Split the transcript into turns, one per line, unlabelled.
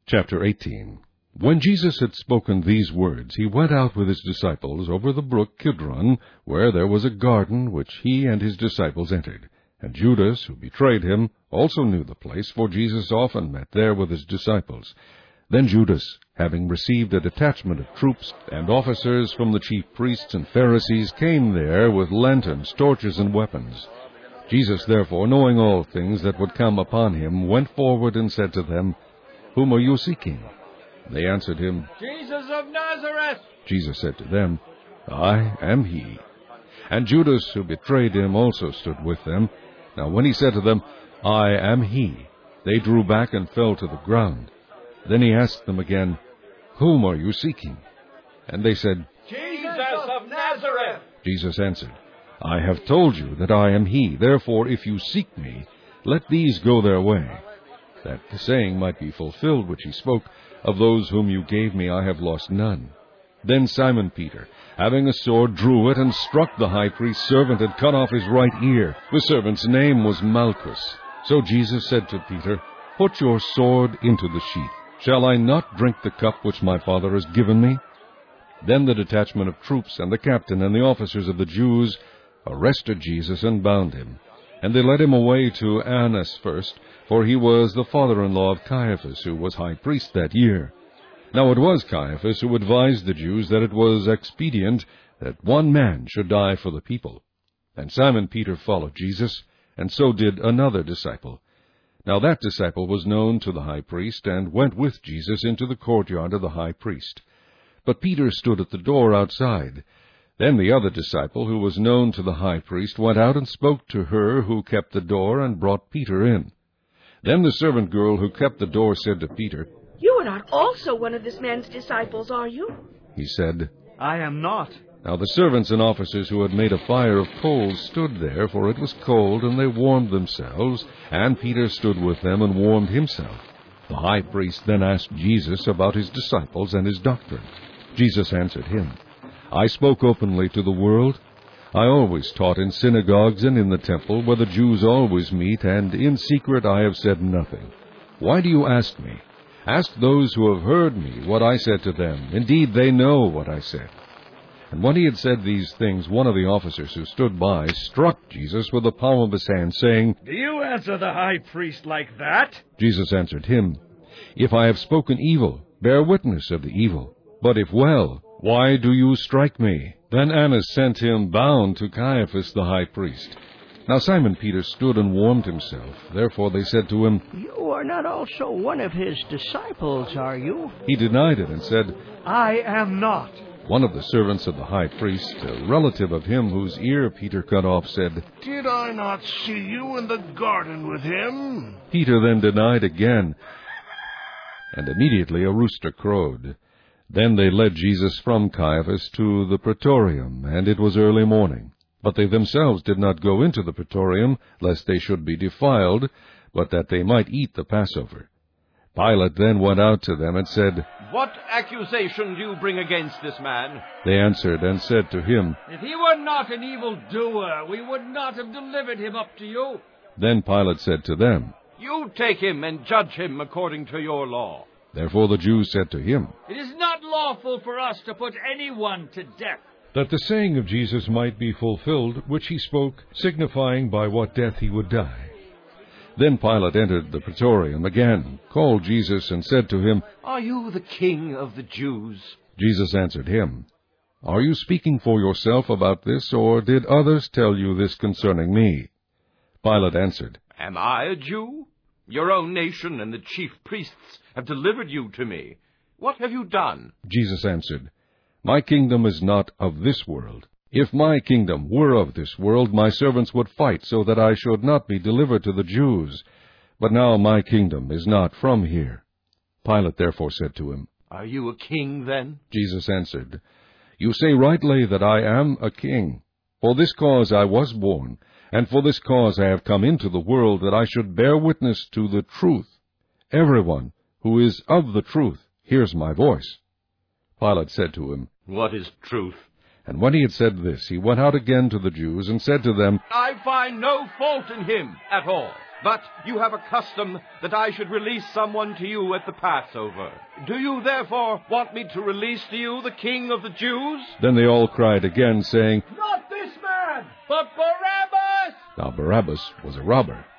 Chapter 18. When Jesus had spoken these words, he went out with his disciples over the brook Kidron, where there was a garden which he and his disciples entered. And Judas, who betrayed him, also knew the place, for Jesus often met there with his disciples. Then Judas, having received a detachment of troops and officers from the chief priests and Pharisees, came there with lanterns, torches, and weapons. Jesus, therefore, knowing all things that would come upon him, went forward and said to them, "Whom are you seeking?" They answered him,
"Jesus of Nazareth."
Jesus said to them, "I am he." And Judas, who betrayed him, also stood with them. Now when he said to them, "I am he," they drew back and fell to the ground. Then he asked them again, "Whom are you seeking?" And they said,
"Jesus of Nazareth."
Jesus answered, "I have told you that I am he. Therefore, if you seek me, let these go their way, that the saying might be fulfilled which he spoke, of those whom you gave me I have lost none." Then Simon Peter, having a sword, drew it and struck the high priest's servant and cut off his right ear. The servant's name was Malchus. So Jesus said to Peter, "Put your sword into the sheath. Shall I not drink the cup which my Father has given me?" Then the detachment of troops and the captain and the officers of the Jews arrested Jesus and bound him. And they led him away to Annas first, for he was the father-in-law of Caiaphas, who was high priest that year. Now it was Caiaphas who advised the Jews that it was expedient that one man should die for the people. And Simon Peter followed Jesus, and so did another disciple. Now that disciple was known to the high priest, and went with Jesus into the courtyard of the high priest. But Peter stood at the door outside. Then the other disciple, who was known to the high priest, went out and spoke to her who kept the door, and brought Peter in. Then the servant girl who kept the door said to Peter,
"You are not also one of this man's disciples, are you?"
He said,
"I am not."
Now the servants and officers who had made a fire of coals stood there, for it was cold, and they warmed themselves, and Peter stood with them and warmed himself. The high priest then asked Jesus about his disciples and his doctrine. Jesus answered him, "I spoke openly to the world. I always taught in synagogues and in the temple, where the Jews always meet, and in secret I have said nothing. Why do you ask me? Ask those who have heard me what I said to them. Indeed, they know what I said." And when he had said these things, one of the officers who stood by struck Jesus with the palm of his hand, saying,
"Do you answer the high priest like that?"
Jesus answered him, "If I have spoken evil, bear witness of the evil. But if well, why do you strike me?" Then Annas sent him bound to Caiaphas the high priest. Now Simon Peter stood and warmed himself. Therefore they said to him,
"You are not also one of his disciples, are you?"
He denied it and said,
"I am not."
One of the servants of the high priest, a relative of him whose ear Peter cut off, said,
"Did I not see you in the garden with him?"
Peter then denied again, and immediately a rooster crowed. Then they led Jesus from Caiaphas to the praetorium, and it was early morning. But they themselves did not go into the praetorium, lest they should be defiled, but that they might eat the Passover. Pilate then went out to them and said,
"What accusation do you bring against this man?"
They answered and said to him,
"If he were not an evildoer, we would not have delivered him up to you."
Then Pilate said to them,
"You take him and judge him according to your law."
Therefore the Jews said to him,
"It is not lawful for us to put anyone to death."
that the saying of Jesus might be fulfilled, which he spoke, signifying by what death he would die. Then Pilate entered the praetorium again, called Jesus, and said to him,
"Are you the king of the Jews?"
Jesus answered him, "Are you speaking for yourself about this, or did others tell you this concerning me?" Pilate answered,
"Am I a Jew? Your own nation and the chief priests have delivered you to me. What have you done?"
Jesus answered, "My kingdom is not of this world. If my kingdom were of this world, my servants would fight so that I should not be delivered to the Jews. But now my kingdom is not from here." Pilate therefore said to him,
"Are you a king then?"
Jesus answered, "You say rightly that I am a king. For this cause I was born, and for this cause I have come into the world, that I should bear witness to the truth. Everyone who is of the truth hears my voice." Pilate said to him,
"What is truth?"
And when he had said this, he went out again to the Jews and said to them,
"I find no fault in him at all. But you have a custom that I should release someone to you at the Passover. Do you therefore want me to release to you the King of the Jews?"
Then they all cried again, saying,
"Not this man, but Barabbas!"
Now Barabbas was a robber.